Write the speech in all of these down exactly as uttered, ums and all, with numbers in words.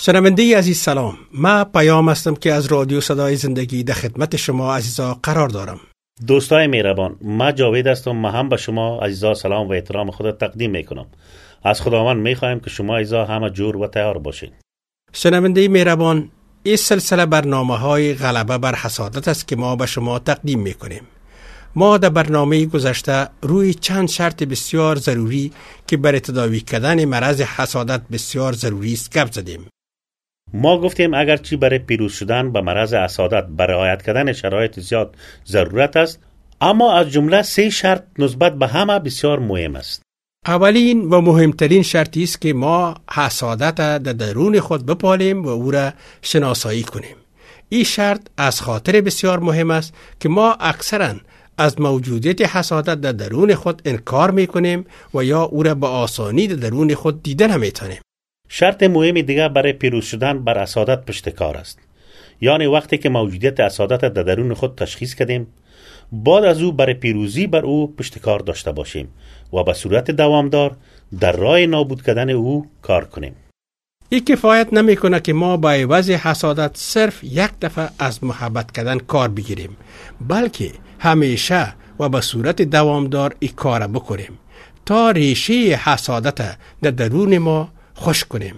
شنونده عزیز سلام، من پیام هستم که از رادیو صدای زندگی در خدمت شما عزیزا قرار دارم. دوستای مهربان، من جاوید هستم. من هم به شما عزیزا سلام و احترام خود تقدیم میکنم. از خداوند میخوایم که شما عزیزا همه جور و تیار باشین. شنونده مهربان، این سلسله برنامه های غلبه بر حسادت است که ما به شما تقدیم میکنیم. ما در برنامه گذشته روی چند شرط بسیار ضروری که برای تداوی کردن مرض حسادت بسیار ضروری است گپ زدیم. ما گفتیم اگرچه برای پیروز شدن به مرض حسادت برای رعایت کردن شرایط زیاد ضرورت است، اما از جمله سه شرط نسبت به همه بسیار مهم است. اولین و مهمترین شرطی است که ما حسادت در درون خود بپالیم و او را شناسایی کنیم. این شرط از خاطر بسیار مهم است که ما اکثرا از موجودیت حسادت در درون خود انکار میکنیم و یا او را به آسانی در درون خود دیدن نمیتونیم. شرط مهم دیگر برای پیروز شدن بر حسادت پشتکار است. یعنی وقتی که موجودیت حسادت در درون خود تشخیص کردیم، بعد از او برای پیروزی بر او پشتکار داشته باشیم و به صورت دوامدار در راه نابود کردن او کار کنیم. این کفایت نمی کنه که ما با عوض حسادت صرف یک دفعه از محبت کردن کار بگیریم، بلکه همیشه و به صورت دوامدار این کار بکنیم تا ریشه حسادت در درون ما خوش کنیم.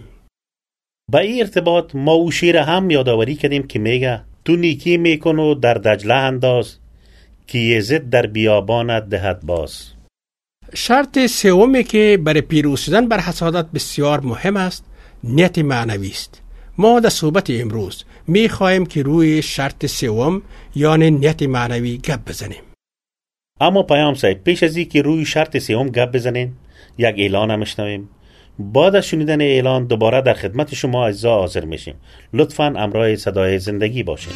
با این ارتباط ما او شیر هم یادآوری کردیم که میگه تو نیکی میکن و در دجله انداز که یزد در بیابانت دهد باز. شرط سومی که برای پیروز شدن بر حسادت بسیار مهم است نیت معنوی است. ما در صحبت امروز میخواهیم که روی شرط سوم یعنی نیت معنوی گپ بزنیم. اما پیام صاحب، پیش از این که روی شرط سوم گپ بزنیم یک اعلان هم شنویم. بعد از شنیدن اعلان دوباره در خدمت شما عزیزا حاضر میشیم. لطفاً همراه صدای زندگی باشین.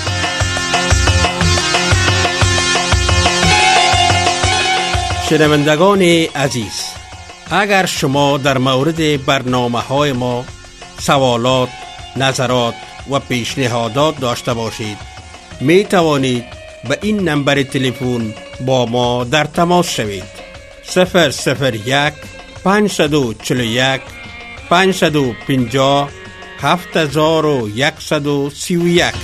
شنوندگان عزیز، اگر شما در مورد برنامه های ما سوالات، نظرات و پیشنهادات داشته باشید، می توانید به این نمبر تلفن با ما در تماس شوید. صفر صفر یک پانصد و چهل و یک پانصد و پنجاه هفت هزار و صد و سی و یک.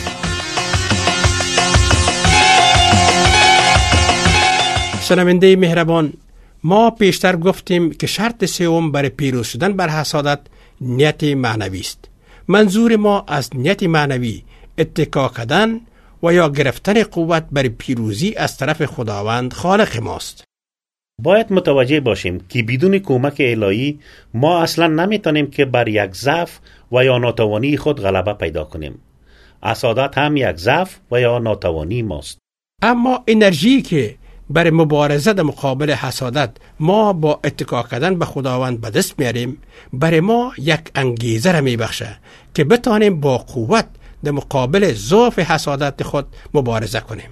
شنونده مهربان، ما پیشتر گفتیم که شرط سوم برای پیروز شدن بر حسادت نیت معنوی است. منظور ما از نیت معنوی اتکا کردن و یا گرفتن قوت برای پیروزی از طرف خداوند خالق ماست. باید متوجه باشیم که بدون کمک الهی ما اصلا نمیتونیم که بر یک ضعف و یا ناتوانی خود غلبه پیدا کنیم. حسادت هم یک ضعف و یا ناتوانی ماست. اما انرژی که برای مبارزه در مقابل حسادت ما با اتکا کردن به خداوند به دست میاریم، برای ما یک انگیزه را میبخشه که بتانیم با قوت در مقابل ضعف حسادت خود مبارزه کنیم.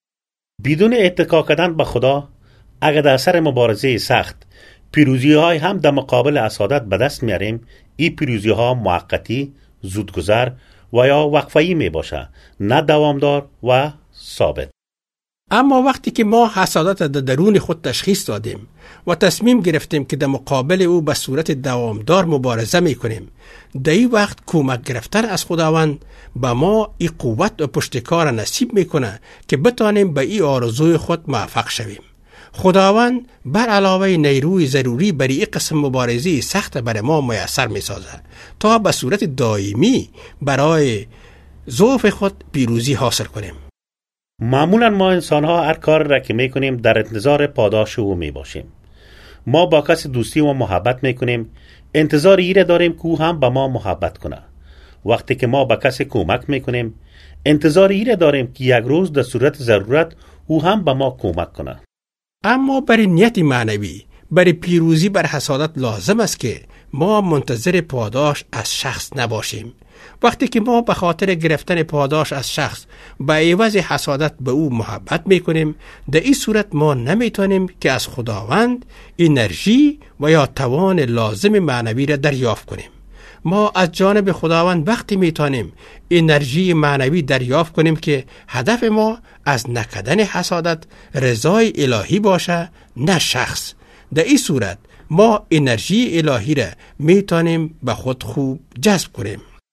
بدون اتکا کردن به خدا، اگر در اثر مبارزه سخت پیروزی های هم در مقابل حسادت به دست میاریم، این پیروزی ها موقتی، زودگذر و یا وقفه‌ای می باشه، نه دوامدار و ثابت. اما وقتی که ما حسادت در درون خود تشخیص دادیم و تصمیم گرفتیم که در مقابل او به صورت دوامدار مبارزه میکنیم، در این وقت کمک گرفتن از خداوند به ما این قوت و پشتکار نصیب میکنه که بتانیم به این آرزوی خود موفق شویم. خداوند بر علاوه نیروی ضروری برای این قسم مبارزه سخت برای ما میسر میسازه تا به صورت دائمی برای ضعف خود پیروزی حاصل کنیم. معمولا ما انسان ها هر کار را که میکنیم در انتظار پاداش او می باشیم. ما با کسی دوستی و محبت میکنیم، انتظار ایره داریم که او هم با ما محبت کنه. وقتی که ما با کسی کمک میکنیم، انتظار ایره داریم که یک روز در صورت ضرورت او هم با ما کمک کنه. اما برای نیت معنوی، برای پیروزی بر حسادت لازم است که ما منتظر پاداش از شخص نباشیم. وقتی که ما به خاطر گرفتن پاداش از شخص به عوض حسادت به او محبت میکنیم، در این صورت ما نمیتونیم که از خداوند انرژی و یا توان لازم معنوی را دریافت کنیم. ما از جانب خداوند وقتی میتونیم انرژی معنوی دریافت کنیم که هدف ما از نکردن حسادت رضای الهی باشه، نه شخص. در این صورت ما انرژی الهی را میتونیم به خود خوب جذب کنیم.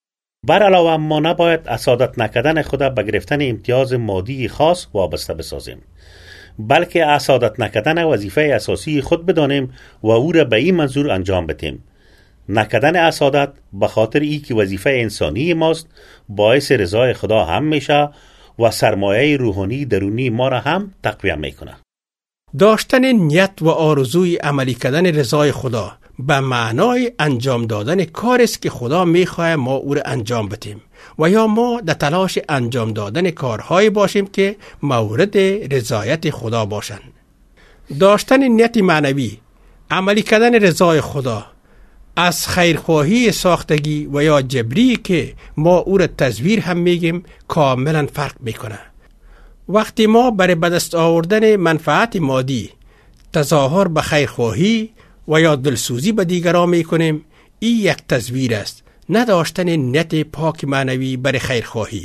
بر علاوه ما نباید اسادت نکردن خود به گرفتن امتیاز مادی خاص وابسته بسازیم، بلکه اسادت نکردن وظیفه اساسی خود بدانیم و او را به این منظور انجام بدیم. نکردن اسادت به خاطر ای که وظیفه انسانی ماست باعث رضای خدا هم میشه و سرمایه روحانی درونی ما را هم تقویت میکنه. داشتن نیت و آرزوی عملی کردن رضای خدا به معنای انجام دادن کاری است که خدا میخواه ما او را انجام بدیم و یا ما در تلاش انجام دادن کارهایی باشیم که مورد رضایت خدا باشند. داشتن نیت معنوی، عملی کردن رضای خدا از خیرخواهی ساختگی و یا جبری که ما او را تزویر هم میگیم کاملا فرق میکنه. وقتی ما برای به دست آوردن منفعت مادی تظاهر به خیرخواهی و یا دلسوزی به دیگران میکنیم، این یک تزویر است، نداشتن نیت پاک معنوی برای خیرخواهی.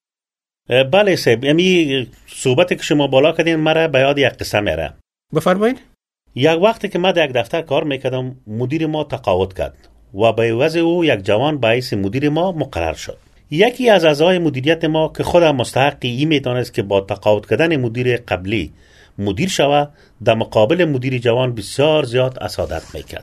بله صاحب، امی صحبتی که شما بالا کردین مرا به یاد یک قصه میاره. بفرمایید. یک وقتی که من در یک دفتر کار میکردم مدیر ما تقاعد کرد و به عوض او یک جوان به حیث مدیر ما مقرر شد. یکی از اعضای مدیریت ما که خود مستحقی این میدانست که با تقاعد کردن مدیر قبلی مدیر شود، در مقابل مدیر جوان بسیار زیاد حسادت میکرد.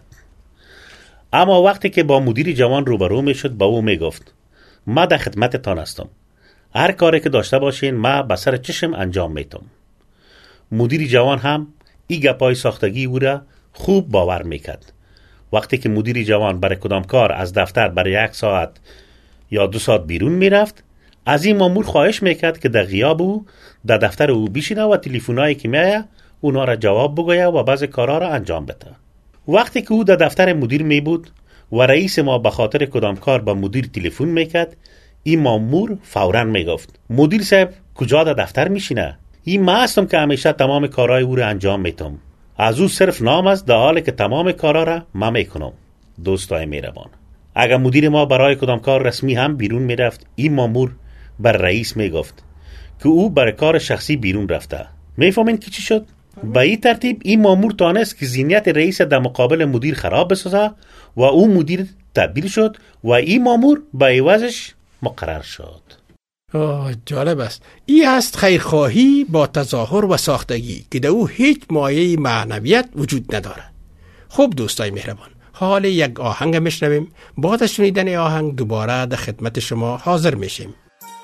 اما وقتی که با مدیر جوان روبرو میشد به او میگفت ما در خدمتتان هستم، هر کاری که داشته باشین ما به سر چشم انجام میتم. مدیر جوان هم این گپای ساختگی او را خوب باور میکرد. وقتی که مدیر جوان برای کدام کار از دفتر برای یک ساعت یا دو ساعت بیرون میرفت، از این مامور خواهش میکرد که در غیاب او در دفتر او بشینه و تلفنایی که میآید اونا را جواب بگوید و بعضی کارها را انجام بده. وقتی که او در دفتر مدیر می بود و رئیس ما به خاطر کدام کار به مدیر تلفن میکرد، این مامور فوراً میگفت مدیر صاحب کجا در دفتر میشینه؟ این ما هستم که همیشه تمام کارهای او را انجام میتم. از او صرف نام است در حالی که تمام کارها را ما میکنم. دوستای مهربان، اگر مدیر ما برای کدام کار رسمی هم بیرون میرفت، این مامور بر رئیس میگفت که او برای کار شخصی بیرون رفته. میفهمین که چی شد؟ به این ترتیب این مامور تانست که ذهنیت رئیس در مقابل مدیر خراب بسازه و او مدیر تبدیل شد و این مامور به عوضش مقرر شد. آه جالب است. این است خیرخواهی با تظاهر و ساختگی که در او هیچ مایه معنویت وجود نداره. خوب دوستای مهربان، حال یک آهنگ میشنویم. بعد از شنیدن آهنگ دوباره در خدمت شما حاضر میشیم.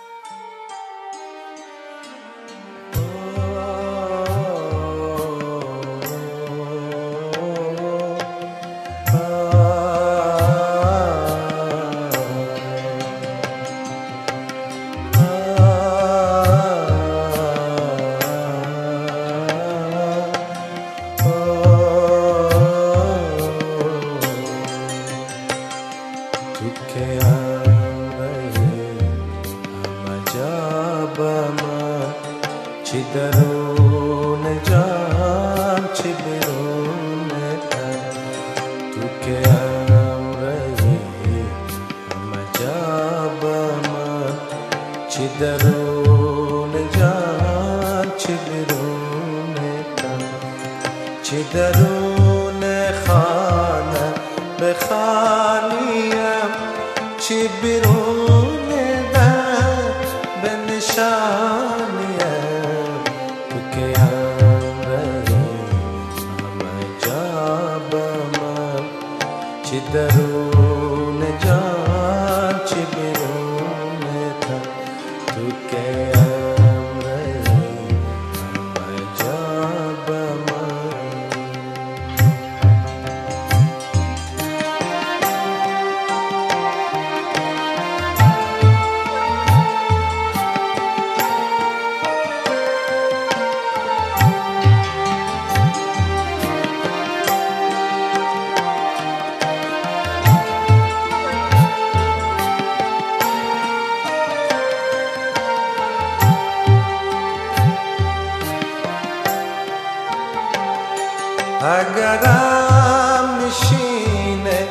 اگرم نشینه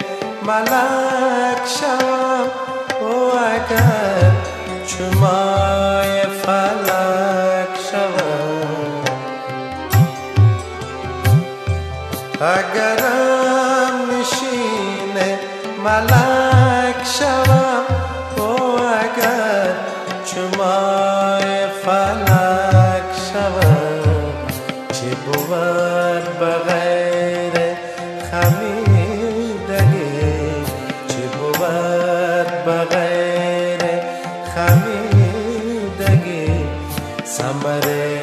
ملک شوم و اگر چمای فلک شوم، اگرم نشینه ملک شوم و چمای فلک شوم چه بود بغیر خمیدگی چه بود بغیر خمیدگی ثمر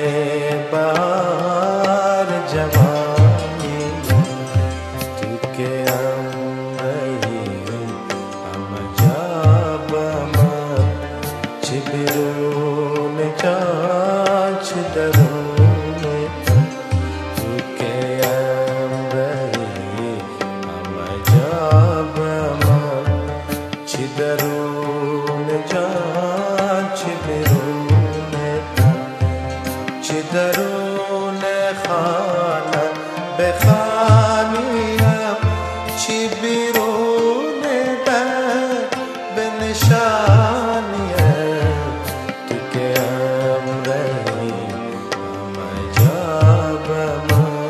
بهار جوانی تو که امری همه جا به من چه بیرون جان چه درون تو که امری همه جا به من چه درون جان چه بیرون چه درون خانه بخوانیم چه بیرون در بنشانیم تو که امری همه جا به من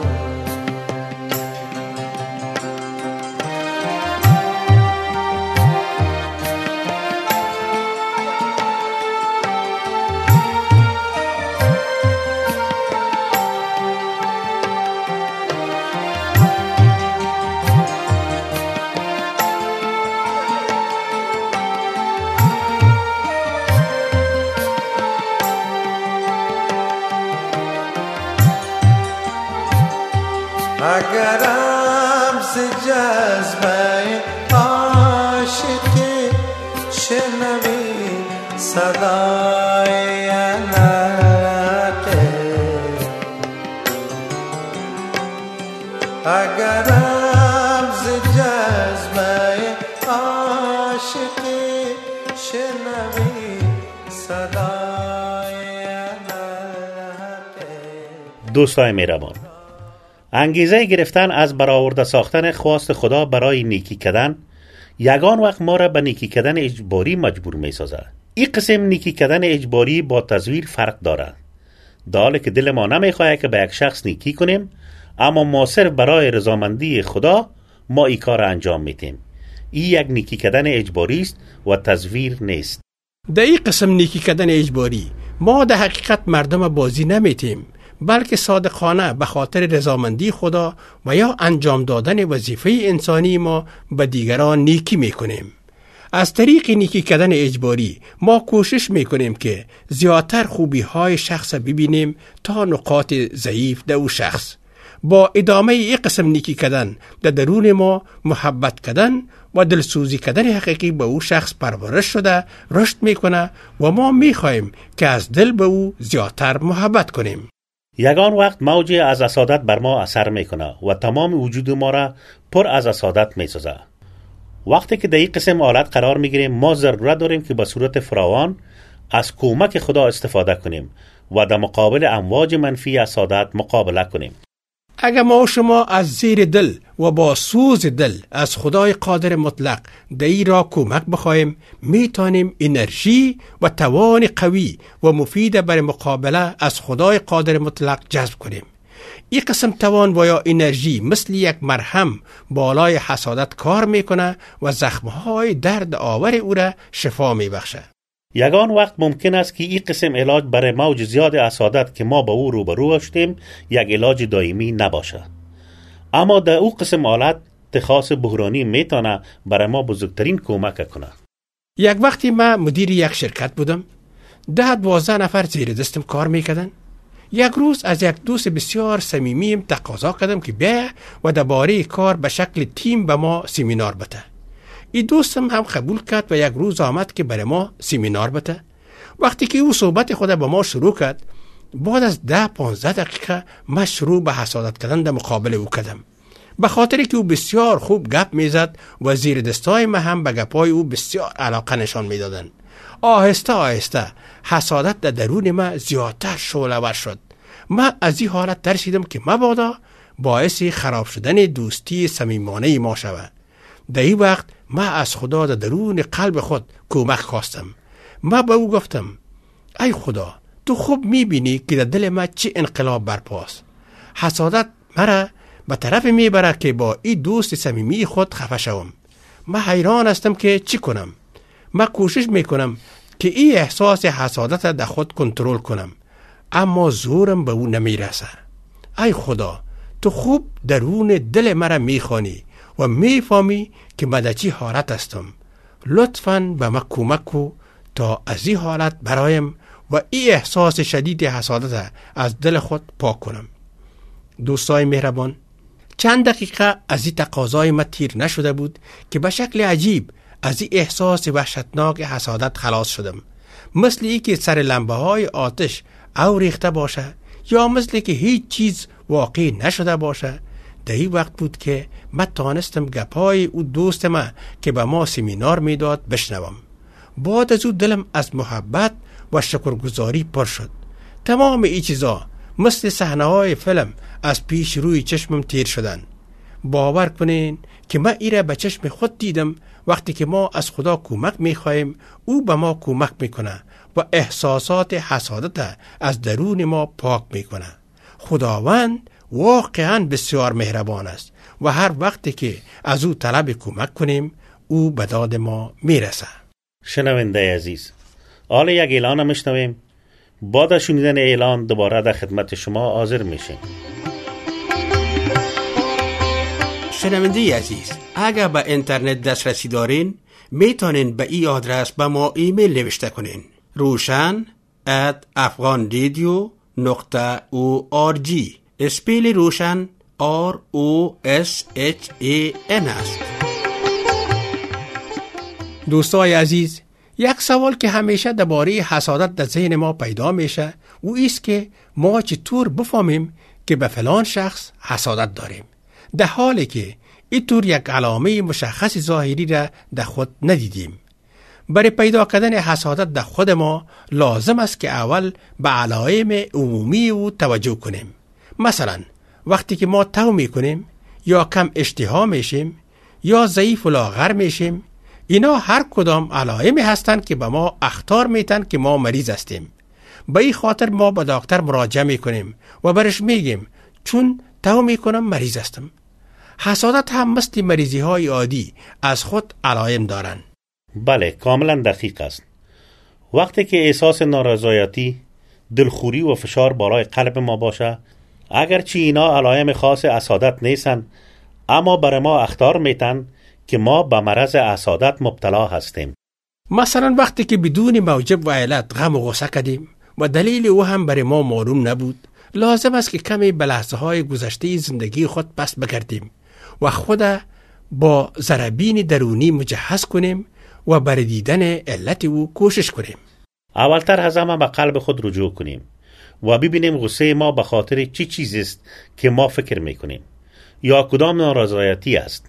اگرم ز جذبه عاشقی شنوی صدای نقه اگرم ز جذبه عاشقی شنوی صدای نقه. دوستای مهربان، انگیزه گرفتن از برآورده ساختن خواست خدا برای نیکی کردن یگان وقت ما را به نیکی کردن اجباری مجبور می سازد. این قسم نیکی کردن اجباری با تزویر فرق دارد. در حالی که دل ما نمی خواهد که به یک شخص نیکی کنیم، اما ما صرف برای رضامندی خدا ما این کار انجام میدیم. این یک نیکی کردن اجباری است و تزویر نیست. در این قسم نیکی کردن اجباری ما در حقیقت مردم بازی نمیتیم، بلکه صادقانه به خاطر رضامندی خدا و یا انجام دادن وظیفه انسانی ما به دیگران نیکی میکنیم. از طریق نیکی کردن اجباری ما کوشش میکنیم که زیادتر خوبی های شخص ببینیم تا نقاط ضعیف در او شخص. با ادامه این قسم نیکی کردن در درون ما محبت کردن و دلسوزی کردن حقیقی به او شخص پرورش شده رشد میکنه و ما میخواهیم که از دل به او زیادتر محبت کنیم. یگان وقت موج از حسادت بر ما اثر میکنه و تمام وجود ما را پر از حسادت میسازه. وقتی که در این قسم حالت قرار میگیریم ما ضرورت داریم که به صورت فراوان از کمک خدا استفاده کنیم و در مقابل امواج منفی حسادت مقابله کنیم. اگر ما و شما از زیر دل و با سوز دل از خدای قادر مطلق در این را کمک بخواهیم، میتونیم انرژی و توان قوی و مفید برای مقابله از خدای قادر مطلق جذب کنیم. این قسم توان و یا انرژی مثل یک مرهم بالای حسادت کار میکنه و زخمهای درد آور او را شفا میبخشه. یگان وقت ممکن است که این قسم علاج برای موج زیاد حسادت که ما با او روبرو هستیم یک علاج دائمی نباشه، اما در او قسم حالت تخاص بحرانی میتونه برای ما بزرگترین کمک کنه. یک وقتی من مدیر یک شرکت بودم، ده دوازده نفر زیر دستم کار میکردن. یک روز از یک دوست بسیار صمیمیم تقاضا کردم که بیا و درباره کار به شکل تیم به ما سمینار بده. این دوستم هم قبول کرد و یک روز آمد که برای ما سمینار بده. وقتی که او صحبت خود با ما شروع کرد، بعد از ده پانزده دقیقه من شروع به حسادت کردن در مقابل او کردم، به خاطر که او بسیار خوب گپ میزد و زیر دستای من هم به گپای او بسیار علاقه نشان میدادند. آهسته آهسته حسادت در درون من زیادتر شعله‌ور شد. من از این حالت ترسیدم که مبادا باعث خراب شدن دوستی صمیمانه ما شود. در این وقت من از خدا در درون قلب خود کمک خواستم. من به او گفتم ای خدا، تو خوب میبینی که در دل من چه انقلاب برپاست. حسادت مرا به طرف میبره که با این دوست صمیمی خود خفه شوم. من حیران هستم که چی کنم. من کوشش میکنم که این احساس حسادت در خود کنترل کنم، اما زورم به او نمیرسه. ای خدا، تو خوب درون دل مرا میخوانی و میفهمی که من در چی حالت هستم. لطفاً به من کمک کو تا از این حالت برایم و این احساس شدید حسادت از دل خود پاک کنم. دوستای مهربان، چند دقیقه از این تقاضای من تیر نشده بود که به شکل عجیب از این احساس وحشتناک حسادت خلاص شدم. مثل ای که سر لمبه های آتش او ریخته باشه یا مثل که هیچ چیز واقع نشده باشه. در این وقت بود که من تانستم گپای او دوست من که به ما سمینار میداد بشنوم. بعد از او دلم از محبت و شکرگزاری پر شد. تمام این چیزا مثل صحنه های فیلم از پیش روی چشمم تیر شدن. باور کنین که من ایره به چشم خود دیدم. وقتی که ما از خدا کمک میخوایم، او به ما کمک میکنه و احساسات حسادت از درون ما پاک میکنه. خداوند واقعا بسیار مهربان است و هر وقتی که از او طلب کمک کنیم، او به داد ما میرسه. شنونده عزیز، حالا یک اعلان میشنویم. بعد از شنیدن اعلان دوباره در خدمت شما حاضر میشیم. شنونده عزیز، اگر به اینترنت دسترسی دارین، میتونین به این آدرس به ما ایمیل نوشته کنین: روشن ات افغان رادیو نقطه او آر جی. اسپیل روشن آر او اس اچ ای ان است. دوستای عزیز، یک سوال که همیشه درباره حسادت در ذهن ما پیدا میشه او است که ما چطور بفهمیم که به فلان شخص حسادت داریم، در حالی که اینطور یک علامه مشخص ظاهری را در خود ندیدیم. برای پیدا کردن حسادت در خود ما لازم است که اول به علائم عمومی او توجه کنیم. مثلا وقتی که ما تو میکنیم یا کم اشتها میشیم یا ضعیف و لاغر میشیم، اینا هر کدام علائمی هستند که به ما اخطار میتن که ما مریض هستیم. به این خاطر ما به دکتر مراجعه میکنیم و برش میگیم چون تو میکنم مریض هستم. حسادت هم مثل مریضی های عادی از خود علائم دارن. بله، کاملا دقیق است. وقتی که احساس نارضایتی، دلخوری و فشار بالای قلب ما باشه، اگرچه اینا علائم خاص حسادت نیستن، اما برای ما اخطار میتن که ما به مرض حسادت مبتلا هستیم. مثلا وقتی که بدون موجب و علت غم و غصه کردیم و دلیل او هم برای ما معلوم نبود، لازم است که کمی به لحظه های گذشته زندگی خود پس بگردیم و خود با ذره‌بین درونی مجهز کنیم و برای دیدن علت او کوشش کنیم. اولتر از همه به قلب خود رجوع کنیم و ببینیم غصه ما به خاطر چی چیزی است که ما فکر میکنیم یا کدام نارضایتی است.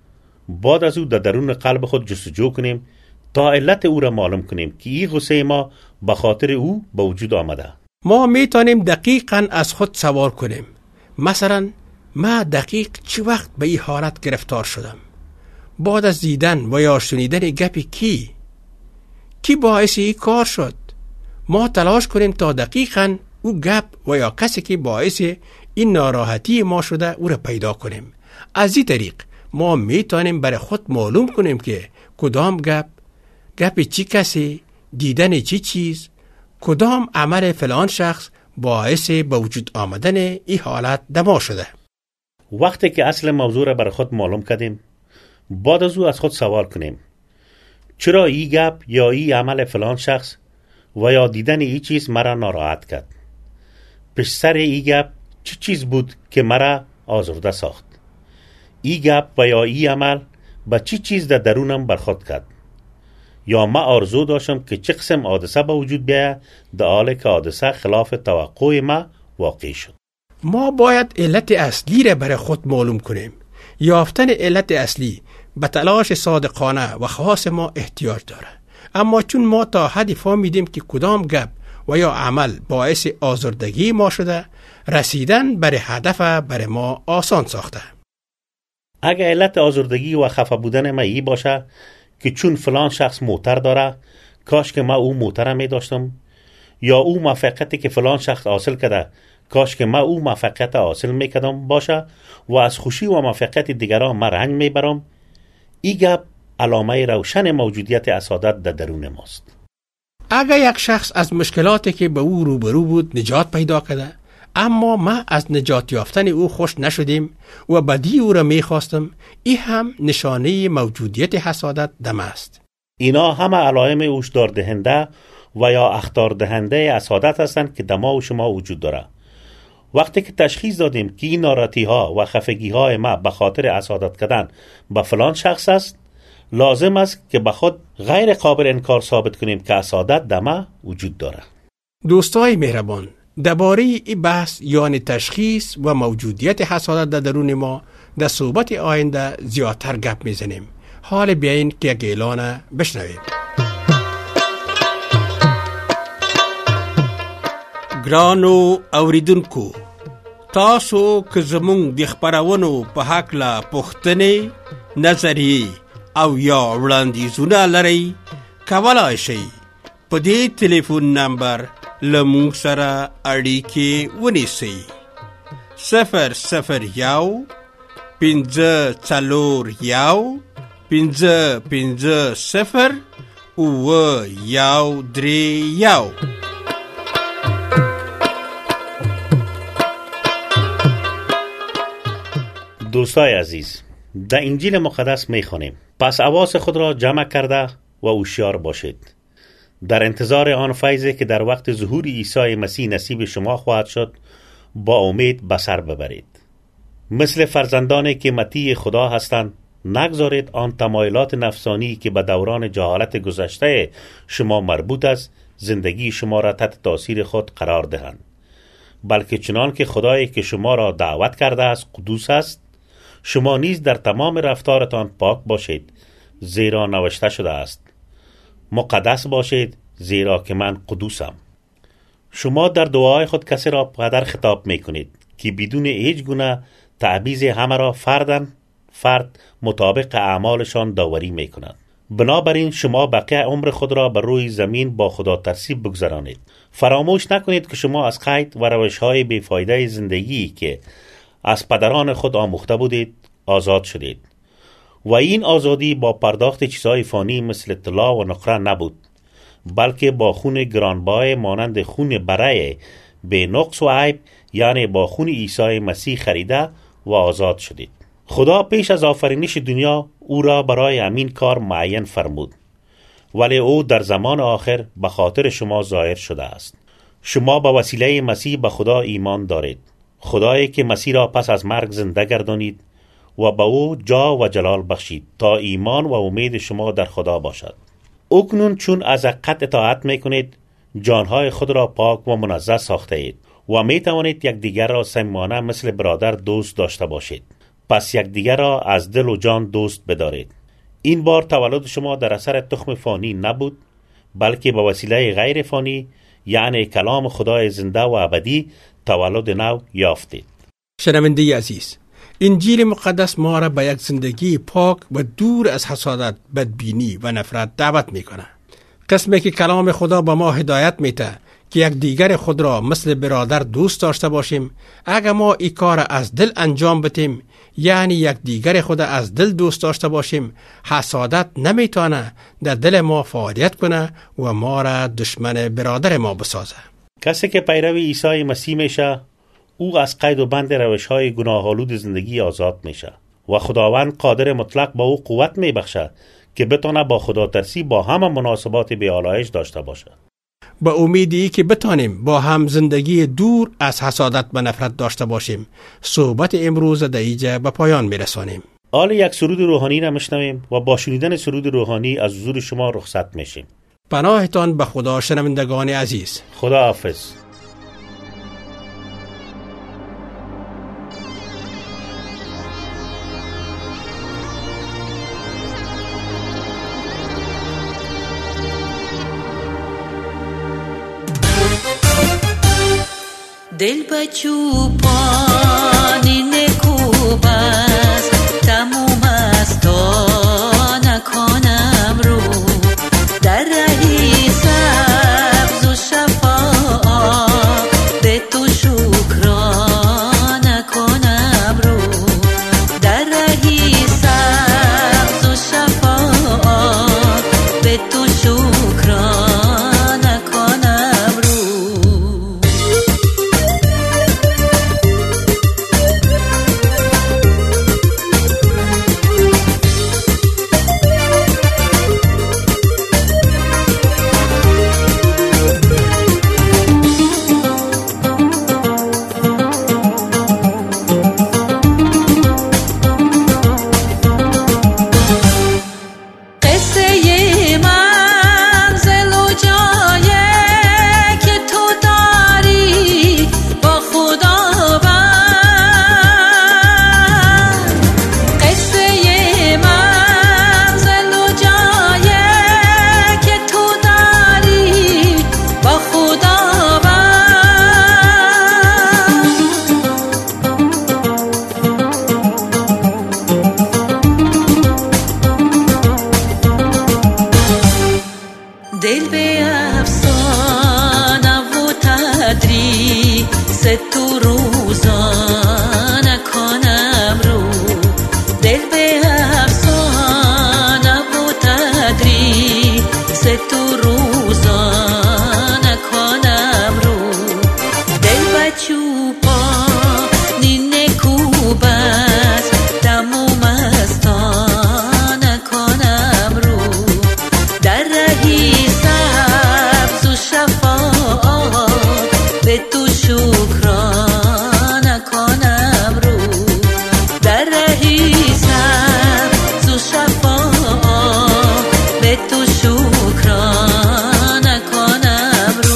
بعد از او در درون قلب خود جستجو کنیم تا علت او را معلوم کنیم که این غصه ما به خاطر او به وجود آمده. ما میتونیم دقیقاً از خود سوال کنیم. مثلا ما دقیق چی وقت به این حالت گرفتار شدم؟ بعد از دیدن و یا شنیدن گپ کی کی باعث این کار شد؟ ما تلاش کنیم تا دقیقاً او گپ و یا کسی که باعث این ناراحتی ما شده او را پیدا کنیم. از این طریق ما میتونیم برای خود معلوم کنیم که کدام گپ، گپ چی کسی، دیدن چی چیز، کدام عمل فلان شخص باعث به وجود آمدن این حالت در ما شده. وقتی که اصل موضوع را برای خود معلوم کردیم، بعد از او از خود سوال کنیم چرا این گپ یا این عمل فلان شخص و یا دیدن این چیز مرا ناراحت کرد؟ پیش سر این گپ چی چیز بود که مرا آزرده ساخت؟ این گپ و یا این عمل با چی چیز در درونم برخورد کرد؟ یا ما آرزو داشتم که چه قسم حادثه به وجود بیاید در حالی که حادثه خلاف توقع ما واقع شد. ما باید علت اصلی را برای خود معلوم کنیم. یافتن علت اصلی به تلاش صادقانه و خاص ما احتیاج داره. اما چون ما تا حدی فهمیدیم که کدام گپ و یا عمل باعث آزردگی ما شده، رسیدن بر هدف بر ما آسان ساخته. اگه علت آزردگی و خفه بودن ما ای باشه که چون فلان شخص موتر داره، کاش که ما او موتر می داشتم، یا او موفقیتی که فلان شخص حاصل کرده کاش که ما او موفقیت حاصل می کردم باشه و از خوشی و موفقیت دیگران ما رنج می برم، این گپ علامه روشن موجودیت حسادت در درون ماست. اگر یک شخص از مشکلاتی که به او روبرو بود نجات پیدا کرده، اما ما از نجات یافتن او خوش نشدیم و بدی او را میخواستم، این هم نشانه موجودیت حسادت دم است. اینا همه علائم هشدار دهنده و یا اخطار دهنده حسادت هستند که دما و شما وجود داره. وقتی که تشخیص دادیم که این ناراحتی ها و خفگی های ما به خاطر حسادت کردن به فلان شخص است، لازم است که به خود غیر قابل انکار ثابت کنیم که حسادت دما وجود داره. دوستای مهربان، درباره این بحث یعنی تشخیص و موجودیت حسادت در درون ما در صحبت آینده زیادتر گپ میزنیم. حال بیاین که یک اعلان بشنویم. ګرانو اوریدونکو، تاسو که زمونږ د خپرونو په هکله پوښتنې، نظریې او یا وړاندیزونه لرئ، کولای شئ په دې ټلیفون نمبر له موږ سره اړیکې ونیسئ. صفر صفر یو پنځه څلور یو پنځه پنځه صفر اوه یو درې یو. دوستای عزیز، در انجیل مقدس می خوانیم: پس حواس خود را جمع کرده و هوشیار باشید، در انتظار آن فیضی که در وقت ظهور عیسی مسیح نصیب شما خواهد شد با امید به سر ببرید. مثل فرزندانی که مطیع خدا هستند، نگذارید آن تمایلات نفسانی که به دوران جهالت گذشته شما مربوط است زندگی شما را تحت تاثیر خود قرار دهند، بلکه چنان که خدایی که شما را دعوت کرده است قدوس است، شما نیز در تمام رفتارتان پاک باشید، زیرا نوشته شده است: مقدس باشید زیرا که من قدوسم. شما در دعای خود کسی را پدر خطاب می کنید که بدون هیچ گونه تعویض همه را فردن فرد مطابق اعمالشان داوری می کند. بنابراین شما بقیه عمر خود را بر روی زمین با خدا ترسی بگذرانید. فراموش نکنید که شما از قید و روش‌های بیفایده زندگی که از پدران خود آموخته بودید آزاد شدید و این آزادی با پرداخت چیزهای فانی مثل طلا و نقره نبود، بلکه با خون گرانبهای مانند خون بره به نقص و عیب، یعنی با خون عیسی مسیح خریده و آزاد شدید. خدا پیش از آفرینش دنیا او را برای همین کار معین فرمود، ولی او در زمان آخر به خاطر شما ظاهر شده است. شما به وسیله مسیح به خدا ایمان دارید، خدایی که مسیح را پس از مرگ زنده گردانید و به او جا و جلال بخشید تا ایمان و امید شما در خدا باشد. اکنون چون از حقیقت اطاعت میکنید، جانهای خود را پاک و منزه ساخته اید و می توانید یکدیگر را صمیمانه مثل برادر دوست داشته باشید. پس یکدیگر را از دل و جان دوست بدارید. این بار تولد شما در اثر تخم فانی نبود، بلکه به وسیله غیر فانی، یعنی کلام خدای زنده و ابدی تولد نو یافتید. شنونده عزیز، انجیل مقدس ما را به یک زندگی پاک و دور از حسادت، بدبینی و نفرت دعوت میکنه. قسمی که کلام خدا به ما هدایت میده که یک دیگر خود را مثل برادر دوست داشته باشیم. اگر ما این کار از دل انجام بدیم، یعنی یک دیگر خود از دل دوست داشته باشیم، حسادت نمیتونه در دل ما فعالیت کنه و ما را دشمن برادر ما بسازه. کسی که پیرو عیسی مسیح میشه، او از قید و بند روش‌های گناه‌آلود زندگی آزاد میشه و خداوند قادر مطلق با او قوت میبخشه که بتونه با خدا ترسی با همه مناسبات بی‌آلایش داشته باشه. با امیدی که بتانیم با هم زندگی دور از حسادت و نفرت داشته باشیم، صحبت امروز در اینجا به پایان میرسانیم. حال یک سرود روحانی را میشنویم و با شنیدن سرود روحانی از حضور شما رخصت میشیم. پناهتان به خدا شنوندگان عزیز. خدا حافظ. دل بچوبانی نکوب است، تموم است تا نکنم رو در رهی سبز و شفاف، به تو شکرانه کنم رو در رهی سبز و شفاف، به تو شکرانه روزا نکنم رو دل به افسانه و تدریس تو روزا نکنم رو دل بچوبا نینه کوبس دم و مستا نکنم رو در رهی سبز و شفاف به تو شکرانه کنم رو در رهی سبز و شفاف به تو شکرانه کنم رو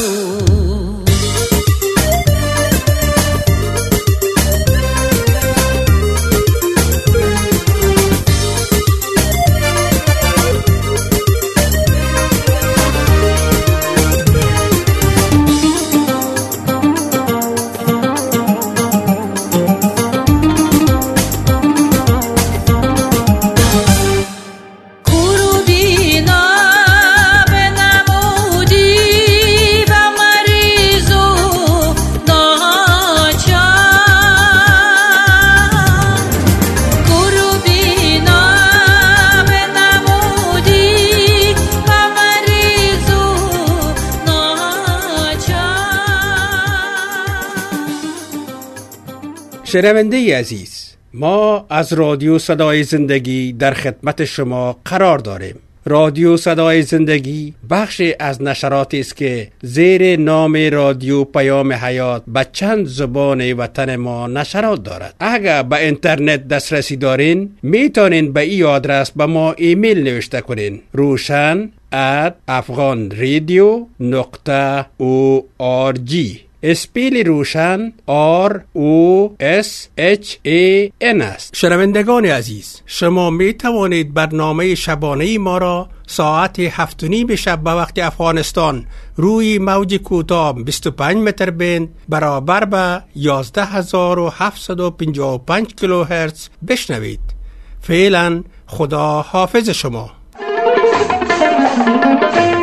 شنونده عزیز، ما از رادیو صدای زندگی در خدمت شما قرار داریم. رادیو صدای زندگی بخشی از نشراتی است که زیر نام رادیو پیام حیات به چند زبان وطن ما نشرات دارد. اگر به اینترنت دسترسی دارین میتونین به این آدرس به ما ایمیل نوشته کنین: روشن ات افغان رادیو نقطه او آر جی. اسپیل روشن آر او اس اچ ای ان است. شنوندگان عزیز، شما می توانید برنامه شبانه ما را ساعت هفت و نیم شب به وقت افغانستان روی موج کوتاه بیست و پنج متر بند برابر به یازده هزار و هفتصد و پنجاه و پنج کیلوهرتز بشنوید. فعلا خدا حافظ شما.